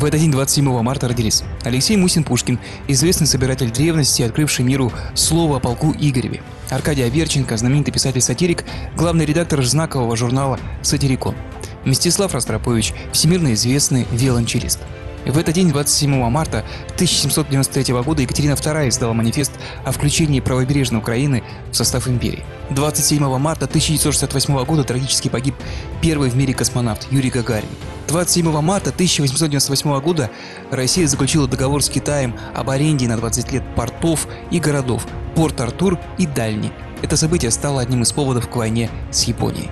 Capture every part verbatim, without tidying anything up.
этот день, двадцать седьмого марта, родились Алексей Мусин-Пушкин, известный собиратель древности, открывший миру слово о полку Игореве; Аркадий Аверченко, знаменитый писатель-сатирик, главный редактор знакового журнала «Сатирикон»; Мстислав Ростропович, всемирно известный виолончелист. В этот день, двадцать седьмого марта тысяча семьсот девяносто третьего года, Екатерина вторая издала манифест о включении правобережной Украины в состав империи. двадцать седьмого марта тысяча девятьсот шестьдесят восьмого года трагически погиб первый в мире космонавт Юрий Гагарин. двадцать седьмого марта тысяча восемьсот девяносто восьмого года Россия заключила договор с Китаем об аренде на двадцать лет портов и городов Порт-Артур и Дальний. Это событие стало одним из поводов к войне с Японией.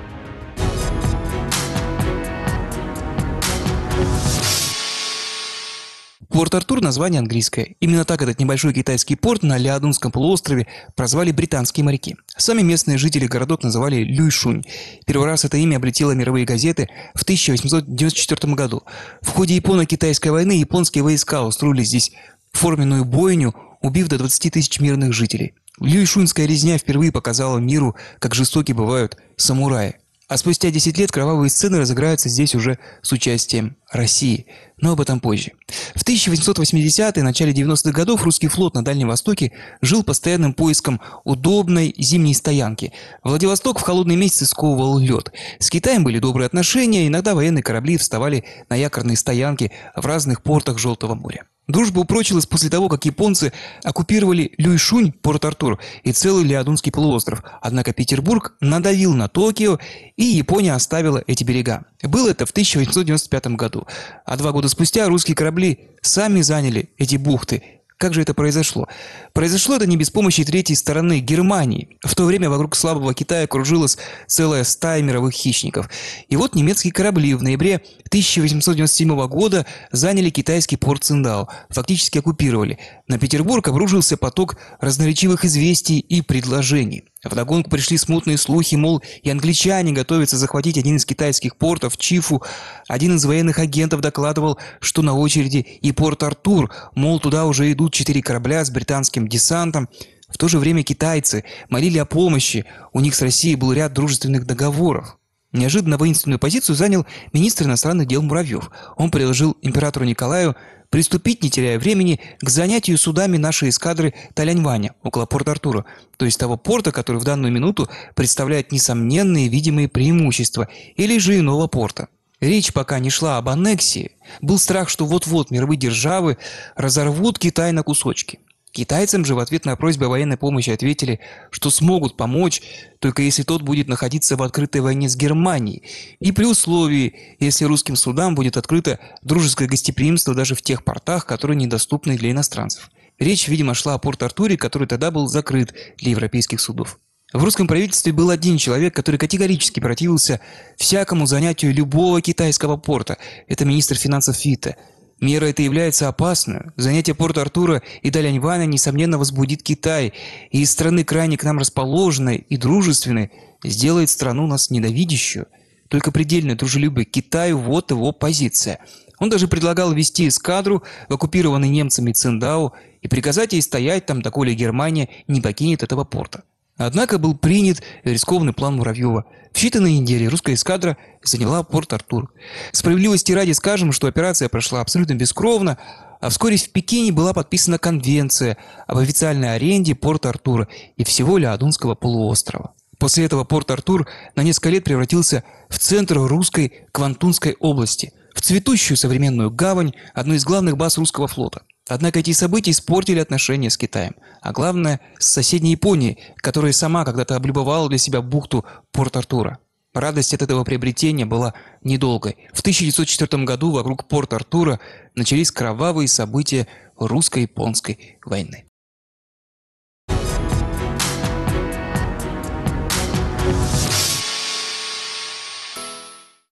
Порт-Артур – название английское. Именно так этот небольшой китайский порт на Лиадунском полуострове прозвали британские моряки. Сами местные жители городок называли Люйшунь. Первый раз это имя облетело мировые газеты в тысяча восемьсот девяносто четвёртом году. В ходе японо-китайской войны японские войска устроили здесь форменную бойню, убив до двадцати тысяч мирных жителей. Люйшуньская резня впервые показала миру, как жестоки бывают самураи. А спустя десять лет кровавые сцены разыграются здесь уже с участием России. Но об этом позже. В тысяча восемьсот восьмидесятые, начале девяностых годов русский флот на Дальнем Востоке жил постоянным поиском удобной зимней стоянки. Владивосток в холодные месяцы сковывал лед. С Китаем были добрые отношения, иногда военные корабли вставали на якорные стоянки в разных портах Желтого моря. Дружба упрочилась после того, как японцы оккупировали Люйшунь, Порт-Артур и целый Лиадунский полуостров. Однако Петербург надавил на Токио, и Япония оставила эти берега. Было это в тысяча восемьсот девяносто пятом году. А два года спустя русские корабли сами заняли эти бухты. Как же это произошло? Произошло это не без помощи третьей стороны, Германии. В то время вокруг слабого Китая кружилась целая стая мировых хищников. И вот немецкие корабли в ноябре тысяча восемьсот девяносто седьмого года заняли китайский порт Циндао, фактически оккупировали. На Петербург обрушился поток разноречивых известий и предложений. Вдогонку пришли смутные слухи, мол, и англичане готовятся захватить один из китайских портов, Чифу. Один из военных агентов докладывал, что на очереди и Порт-Артур, мол, туда уже идут четыре корабля с британским десантом. В то же время китайцы молили о помощи, у них с Россией был ряд дружественных договоров. Неожиданно воинственную позицию занял министр иностранных дел Муравьев. Он предложил императору Николаю приступить, не теряя времени, к занятию судами нашей эскадры Таляньваня, около Порт-Артура, то есть того порта, который в данную минуту представляет несомненные видимые преимущества, или же иного порта. Речь пока не шла об аннексии. Был страх, что вот-вот мировые державы разорвут Китай на кусочки. Китайцам же в ответ на просьбы о военной помощи ответили, что смогут помочь, только если тот будет находиться в открытой войне с Германией, и при условии, если русским судам будет открыто дружеское гостеприимство даже в тех портах, которые недоступны для иностранцев. Речь, видимо, шла о Порт-Артуре, который тогда был закрыт для европейских судов. В русском правительстве был один человек, который категорически противился всякому занятию любого китайского порта. Это министр финансов Витте. Мера эта является опасной. Занятие Порт-Артура и Даляньваня, несомненно, возбудит Китай, и из страны крайне к нам расположенной и дружественной сделает страну нас ненавидящую. Только предельное дружелюбие к Китаю – вот его позиция. Он даже предлагал ввести эскадру в оккупированный немцами Циндао и приказать ей стоять там, доколе Германия не покинет этого порта. Однако был принят рискованный план Муравьева. В считанные недели русская эскадра заняла Порт-Артур. Справедливости ради скажем, что операция прошла абсолютно бескровно, а вскоре в Пекине была подписана конвенция об официальной аренде Порт-Артура и всего Лиадунского полуострова. После этого Порт-Артур на несколько лет превратился в центр русской Квантунской области, в цветущую современную гавань, одну из главных баз русского флота. Однако эти события испортили отношения с Китаем, а главное – с соседней Японией, которая сама когда-то облюбовала для себя бухту Порт-Артура. Радость от этого приобретения была недолгой. В тысяча девятьсот четвёртом году вокруг Порт-Артура начались кровавые события русско-японской войны.